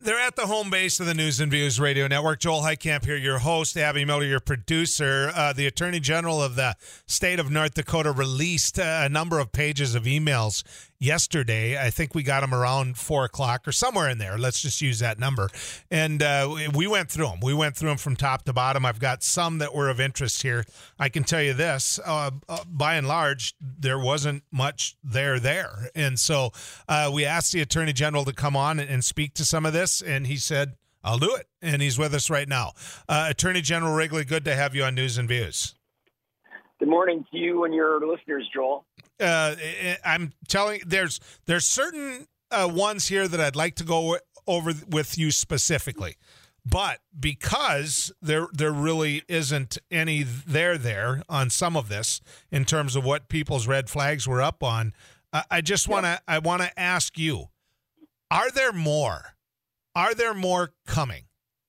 They're at the home base of the News and Views Radio Network. Joel Heitkamp here, your host. Abby Miller, your producer. The Attorney General of the state of North Dakota released a number of pages of emails yesterday. I think we got them around 4 o'clock or somewhere in there. Let's just use that number. And we went through them. We went through them from top to bottom. I've got some that were of interest here. I can tell you this, by and large, there wasn't much there. And so we asked the Attorney General to come on and speak to some of this. And he said, I'll do it. And he's with us right now. Attorney General Wrigley, good to have you on News and Views. Good morning to you and your listeners, Joel. I'm telling there's certain ones here that I'd like to go over with you specifically. But because there really isn't any there on some of this in terms of what people's red flags were up on, I just want to ask you, are there more? Are there more coming?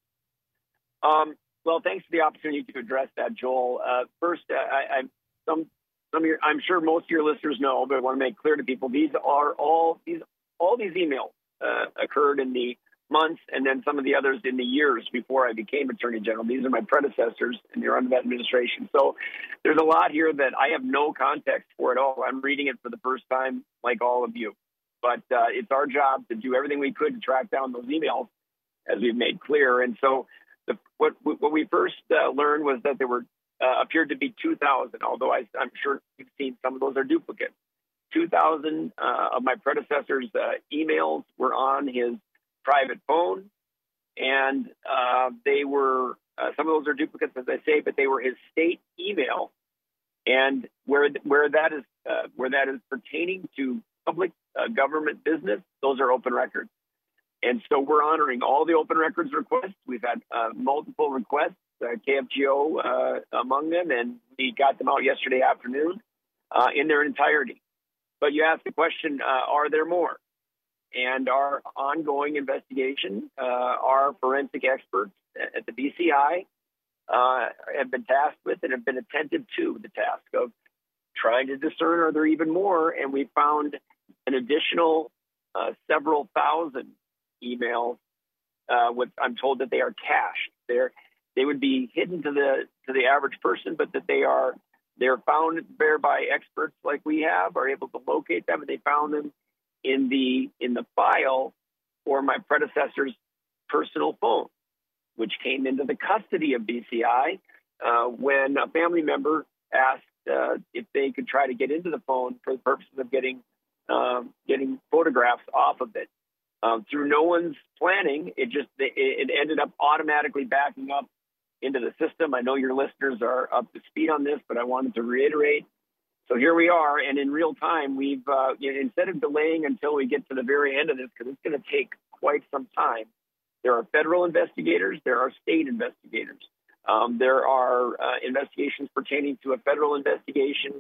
Well, thanks for the opportunity to address that, Joel. First, I'm sure most of your listeners know, but I want to make clear to people these are all these emails occurred in the months, and then some of the others in the years before I became Attorney General. These are my predecessors, and they're under that administration. So there's a lot here that I have no context for at all. I'm reading it for the first time, like all of you. But it's our job to do everything we could to track down those emails, as we've made clear. And so what we first learned was that there were appeared to be 2,000, although I'm sure you've seen some of those are duplicates. 2,000 of my predecessors' emails were on his private phone, and they were some of those are duplicates, as I say, but they were his state email, and where that is pertaining to public government business, those are open records. And so we're honoring all the open records requests. We've had multiple requests, KFGO among them, and we got them out yesterday afternoon in their entirety. But you asked the question, are there more? And our ongoing investigation, our forensic experts at the BCI have been tasked with and have been attentive to the task of trying to discern, are there even more? And we found an additional several thousand emails. I'm told that they are cached. They would be hidden to the average person, but that they're found there by experts like we are able to locate them, and they found them in the file for my predecessor's personal phone, which came into the custody of BCI when a family member asked if they could try to get into the phone for the purposes of getting photographs off of it. Through no one's planning, it ended up automatically backing up into the system. I know your listeners are up to speed on this, but I wanted to reiterate. So here we are, and in real time, we've instead of delaying until we get to the very end of this, because it's going to take quite some time. There are federal investigators, there are state investigators. There are investigations pertaining to a federal investigation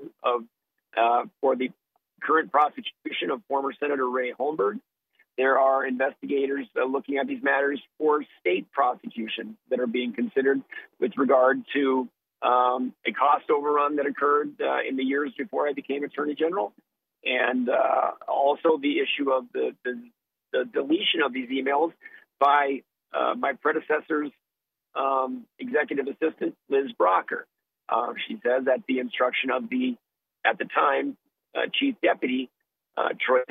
for the current prosecution of former Senator Ray Holmberg. There are investigators looking at these matters for state prosecution that are being considered with regard to a cost overrun that occurred in the years before I became Attorney General, and also the issue of the deletion of these emails by my predecessor's executive assistant, Liz Brocker. She says at the instruction of at the time, Chief Deputy Troy.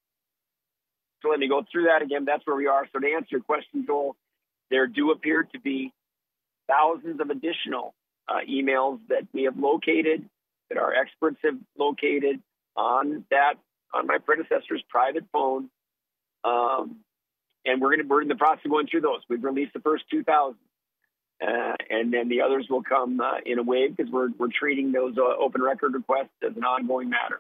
So let me go through that again. That's where we are. So to answer your question, Joel, there do appear to be thousands of additional emails that we have located, that our experts have located on my predecessor's private phone, and we're in the process of going through those. We've released the first 2,000, and then the others will come in a wave because we're treating those open record requests as an ongoing matter.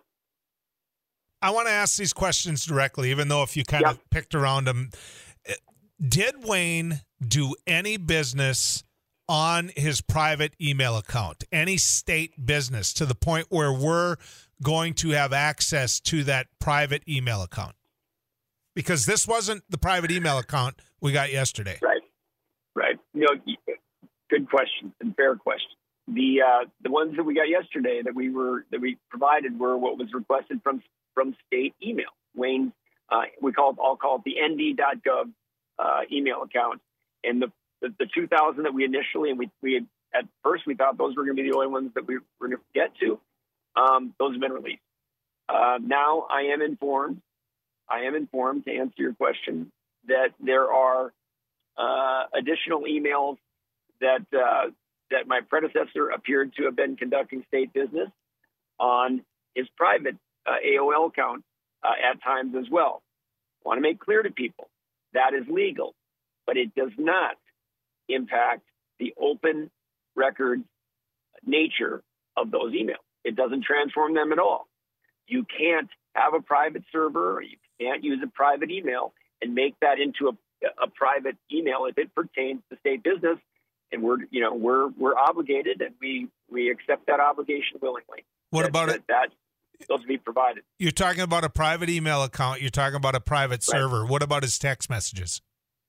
I want to ask these questions directly, even though if you kind of picked around them. Did Wayne do any business on his private email account, any state business, to the point where we're going to have access to that private email account? Because this wasn't the private email account we got yesterday. Right. Good question and fair question. The ones that we got yesterday that we provided were what was requested from state email. Wayne, I'll call it the nd.gov email accounts. And the 2,000 that we initially, and we at first we thought those were going to be the only ones that we were going to get to. Those have been released. Now I am informed, to answer your question, that there are additional emails that my predecessor appeared to have been conducting state business on his private AOL account at times as well. I want to make clear to people that is legal, but it does not impact the open record nature of those emails. It doesn't transform them at all. You can't have a private server, or you can't use a private email and make that into a private email if it pertains to state business. And we're obligated, and we accept that obligation willingly. What about it? That those be provided. You're talking about a private email account. You're talking about a private server. Right. What about his text messages?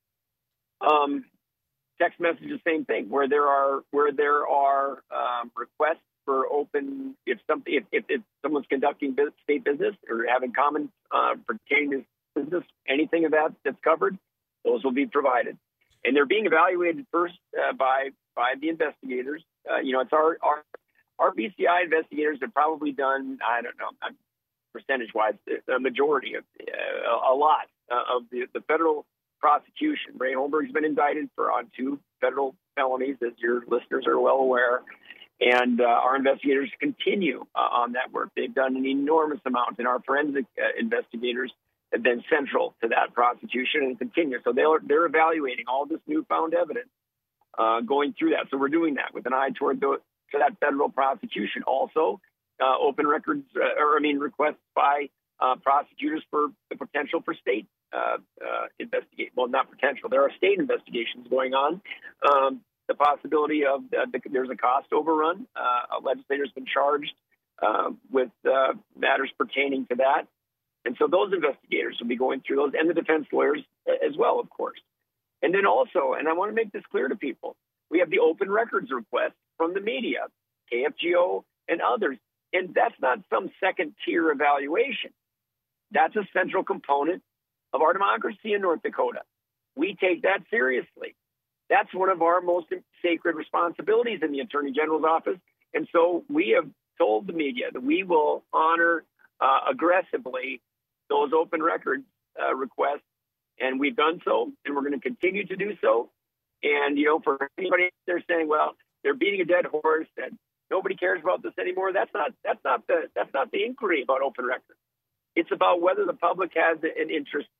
Text messages, same thing. Where there are requests for open, if someone's conducting state business or having comments pertaining to business, anything of that's covered, those will be provided, and they're being evaluated first by the investigators. It's our BCI investigators have probably done, I don't know, percentage-wise, a majority of a lot of the federal prosecution. Ray Holmberg's been indicted on 2 federal felonies, as your listeners are well aware, and our investigators continue on that work. They've done an enormous amount, and our forensic investigators have been central to that prosecution and continue. So they're evaluating all this newfound evidence, going through that. So we're doing that with an eye toward to that federal prosecution. Also, open records, requests by prosecutors for the potential for state investigate. Well, not potential. There are state investigations going on. The possibility of there's a cost overrun. A legislator's been charged with matters pertaining to that. And so those investigators will be going through those, and the defense lawyers as well, of course. And then also, and I want to make this clear to people, we have the open records request from the media, KFGO and others. And that's not some second-tier evaluation. That's a central component of our democracy in North Dakota. We take that seriously. That's one of our most sacred responsibilities in the Attorney General's office. And so we have told the media that we will honor aggressively those open records requests, and we've done so, and we're going to continue to do so. And, for anybody there saying, well, they're beating a dead horse and nobody cares about this anymore, that's not the inquiry about open records. It's about whether the public has an interest.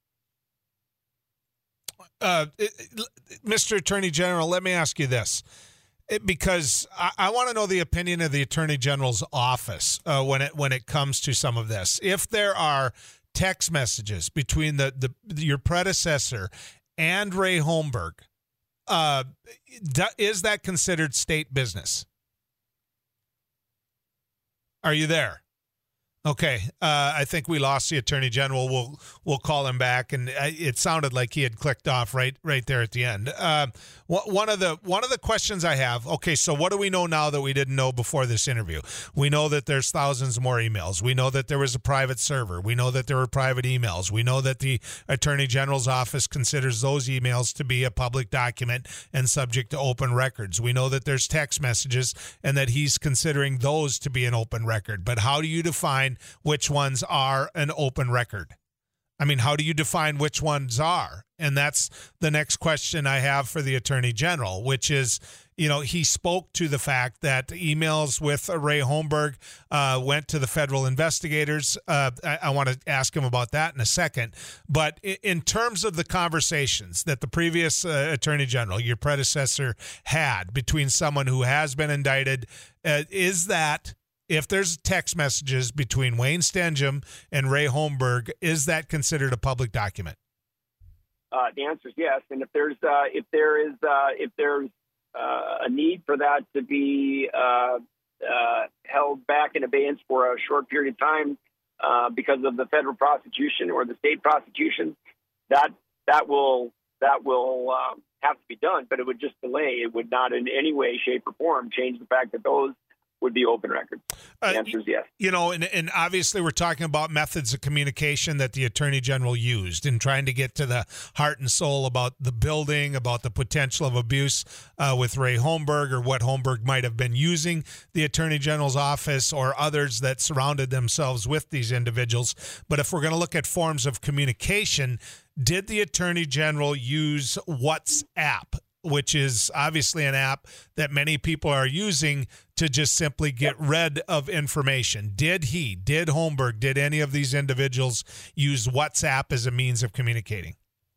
Mr. Attorney General, let me ask you this, because I want to know the opinion of the Attorney General's office when it comes to some of this. If there are text messages between your predecessor and Ray Holmberg, is that considered state business? Are you there? Okay, I think we lost the Attorney General. We'll call him back, and it sounded like he had clicked off right there at the end. One of the questions I have. Okay, so what do we know now that we didn't know before this interview? We know that there's thousands more emails. We know that there was a private server. We know that there were private emails. We know that the Attorney General's office considers those emails to be a public document and subject to open records. We know that there's text messages and that he's considering those to be an open record. But how do you define which ones are an open record? I mean, how do you define which ones are? And that's the next question I have for the Attorney General, which is, he spoke to the fact that emails with Ray Holmberg went to the federal investigators. I want to ask him about that in a second. But in terms of the conversations that the previous Attorney General, your predecessor, had between someone who has been indicted, is that, if there's text messages between Wayne Stenjum and Ray Holmberg, is that considered a public document? The answer is yes. And if there's a need for that to be held back in abeyance for a short period of time because of the federal prosecution or the state prosecution, that will have to be done. But it would just delay. It would not in any way, shape, or form change the fact that those would be open records. The answer is yes. And obviously we're talking about methods of communication that the Attorney General used in trying to get to the heart and soul about the building, about the potential of abuse with Ray Holmberg, or what Holmberg might have been using the Attorney General's office or others that surrounded themselves with these individuals. But if we're going to look at forms of communication, did the Attorney General use WhatsApp, which is obviously an app that many people are using to just simply get rid of information? Did Holmberg, did any of these individuals use WhatsApp as a means of communicating?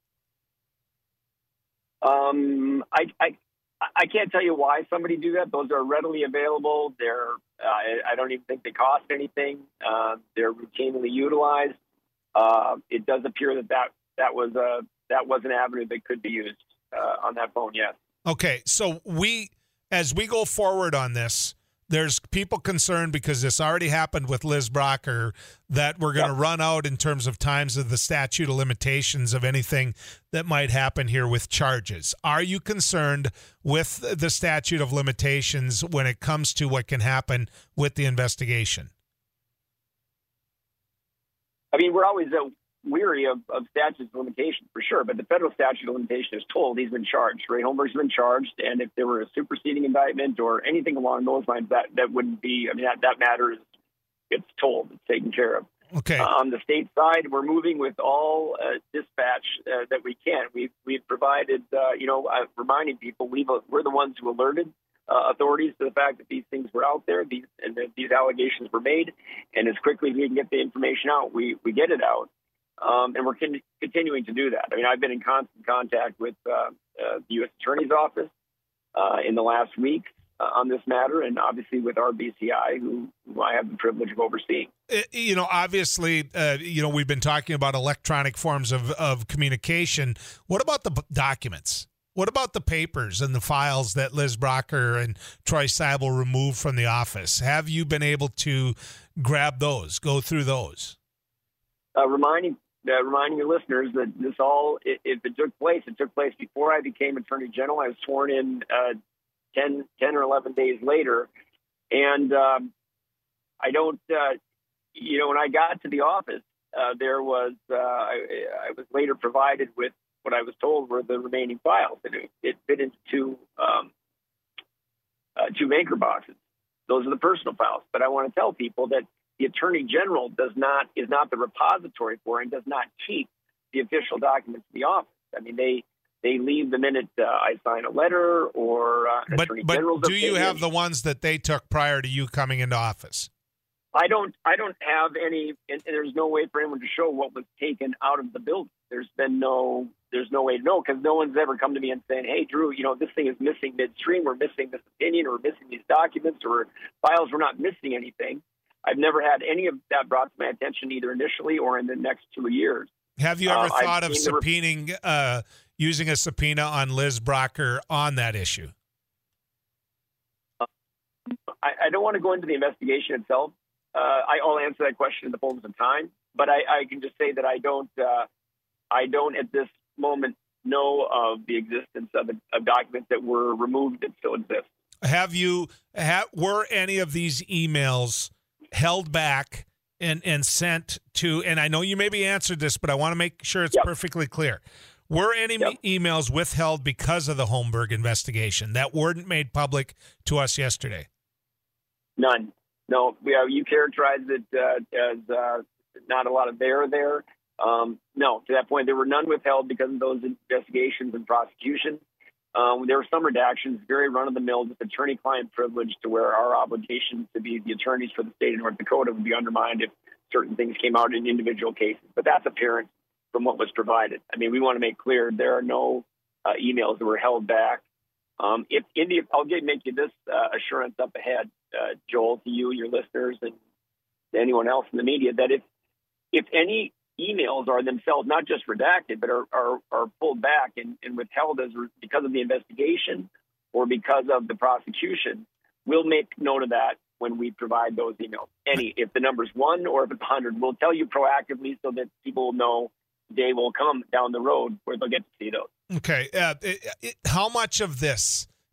I can't tell you why somebody do that. Those are readily available. I don't even think they cost anything. They're routinely utilized. It does appear that was an avenue that could be used on that phone, yes. Okay, so as we go forward on this, there's people concerned because this already happened with Liz Brocker, that we're going to run out in terms of times of the statute of limitations of anything that might happen here with charges. Are you concerned with the statute of limitations when it comes to what can happen with the investigation? I mean, we're always weary of statutes of limitation, for sure, but the federal statute of limitation is told. He's been charged. Ray Holmberg's been charged, and if there were a superseding indictment or anything along those lines, that wouldn't be, I mean, that matter it's told, it's taken care of. Okay. On the state side, we're moving with all dispatch that we can. We've provided, reminding people we're the ones who alerted authorities to the fact that these things were out there, these allegations were made, and as quickly as we can get the information out, we get it out. And we're continuing to do that. I mean, I've been in constant contact with the U.S. Attorney's Office in the last week on this matter, and obviously with our BCI, who I have the privilege of overseeing. Obviously, we've been talking about electronic forms of communication. What about the documents? What about the papers and the files that Liz Brocker and Troy Seibel removed from the office? Have you been able to grab those, go through those? Reminding your listeners that this all, if it took place before I became Attorney General. I was sworn in 10 or 11 days later. And I don't, when I got to the office, I was later provided with what I was told were the remaining files. And it fit into two anchor boxes. Those are the personal files. But I want to tell people that the Attorney General is not the repository for and does not keep the official documents in the office. I mean, they leave the minute I sign a letter or Attorney General's do opinion. You have the ones that they took prior to you coming into office? I don't have any, and there's no way for anyone to show what was taken out of the building. There's no way to know, because no one's ever come to me and saying, "Hey, Drew, this thing is missing midstream. We're missing this opinion, or we're missing these documents, or files. We're not missing anything." I've never had any of that brought to my attention, either initially or in the next 2 years. Have you ever thought of subpoenaing, using a subpoena on Liz Brocker on that issue? I don't want to go into the investigation itself. I'll answer that question in the fullness of time, but I can just say that I don't at this moment know of the existence of documents that were removed that still exist. Were any of these emails held back and sent to, and I know you maybe answered this, but I want to make sure it's perfectly clear. Were any emails withheld because of the Holmberg investigation that weren't made public to us yesterday? None. No, you characterized it as not a lot of there. No, to that point, there were none withheld because of those investigations and prosecution. There were some redactions, very run-of-the-mill, just attorney-client privilege, to where our obligation to be the attorneys for the state of North Dakota would be undermined if certain things came out in individual cases. But that's apparent from what was provided. I mean, we want to make clear there are no emails that were held back. I'll make you this assurance up ahead, Joel, to you, your listeners, and to anyone else in the media, that if any emails are themselves not just redacted, but are pulled back and withheld because of the investigation or because of the prosecution, we'll make note of that when we provide those emails. If the number's 1 or if it's 100, we'll tell you proactively so that people will know the day will come down the road where they'll get to see those. Okay. How much of this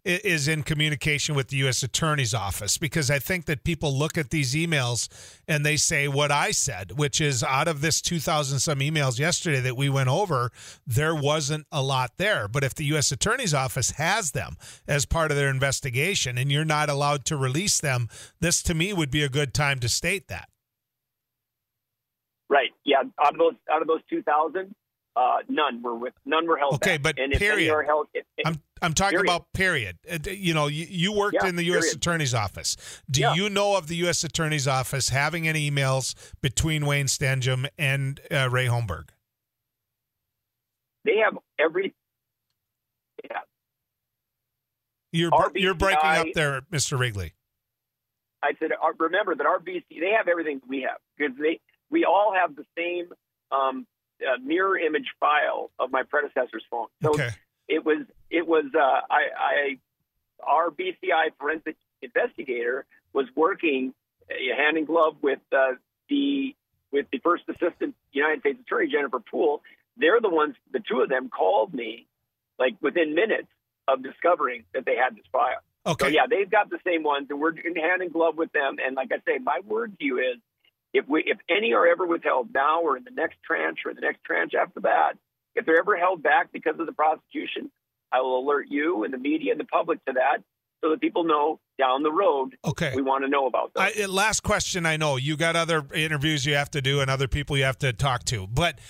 is in communication with the U.S. Attorney's Office, because I think that people look at these emails and they say what I said, which is out of this 2,000 some emails yesterday that we went over, there wasn't a lot there. But if the U.S. Attorney's Office has them as part of their investigation and you're not allowed to release them, this to me would be a good time to state that. Right. Yeah. Out of those 2,000, none were held. Okay, back. but and if period. any are held, I'm talking period. about period. You worked in the U.S. period. Attorney's Office. Do you know of the U.S. Attorney's Office having any emails between Wayne Stenjum and Ray Holmberg? They have every. Yeah. You're breaking up there, Mr. Wrigley. I said, remember that our BC, they have everything we have, because we all have the same mirror image file of my predecessor's phone. So okay. it was our BCI forensic investigator was working hand in glove with the first assistant United States Attorney, Jennifer Poole. They're the ones, the two of them called me like within minutes of discovering that they had this file. Okay. So yeah, they've got the same ones, and we're in hand in glove with them. And like I say, my word to you is, if any are ever withheld now or in the next tranche or the next tranche after that, if they're ever held back because of the prosecution, I will alert you and the media and the public to that, so that people know down the road. Okay. We want to know about those. Last question. I know you got other interviews you have to do and other people you have to talk to, but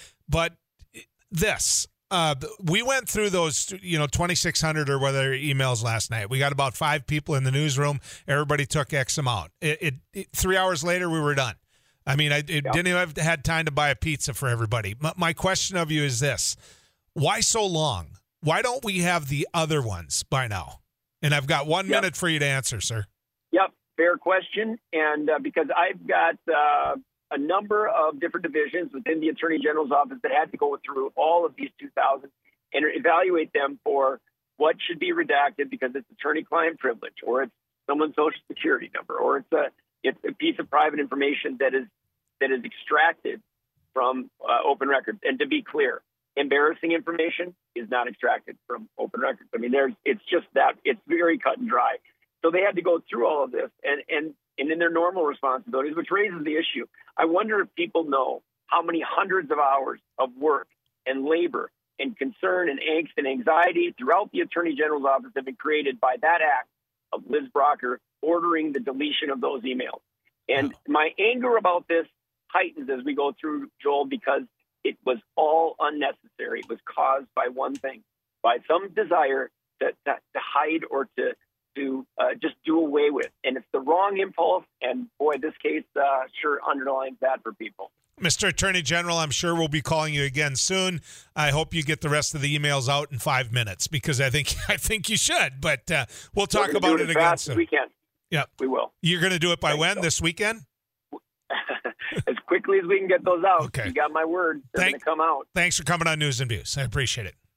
this. We went through those, 2,600 or whether emails last night. We got about 5 people in the newsroom. Everybody took X amount. 3 hours later, we were done. I mean, didn't even have had time to buy a pizza for everybody. My question of you is this: why so long? Why don't we have the other ones by now? And I've got 1 minute for you to answer, sir. Yep, fair question. And because I've got a number of different divisions within the Attorney General's office that had to go through all of these 2,000 and evaluate them for what should be redacted because it's attorney-client privilege, or it's someone's social security number, or it's a piece of private information that is extracted from open records. And to be clear, embarrassing information is not extracted from open records. I mean, it's just that it's very cut and dry. So they had to go through all of this and in their normal responsibilities, which raises the issue. I wonder if people know how many hundreds of hours of work and labor and concern and angst and anxiety throughout the Attorney General's office have been created by that act of Liz Brocker ordering the deletion of those emails. And my anger about this heightens as we go through, Joel, because it was all unnecessary. It was caused by one thing, by some desire to hide or to just do away with. And it's the wrong impulse. And boy, this case sure underlines that for people. Mr. Attorney General, I'm sure we'll be calling you again soon. I hope you get the rest of the emails out in 5 minutes, because I think you should. But we'll talk about it again soon. We can. Yeah, we will. You're going to do it by when? This weekend? As quickly as we can get those out. Okay. You got my word. They're going to come out. Thanks for coming on News and Views. I appreciate it.